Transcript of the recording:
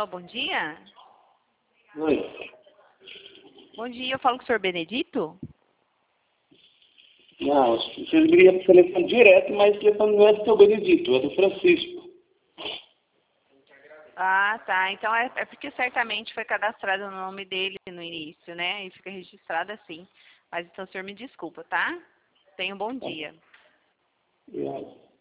Alô, bom dia? Oi. Bom dia, eu falo com o senhor Benedito? Não, você liga para o telefone direto, mas o telefone não é do seu Benedito, é do Francisco. Ah, tá. Então é porque certamente foi cadastrado o nome dele no início, né? E fica registrado assim. Mas então o senhor me desculpa, tá? Tenha um bom dia. Obrigado.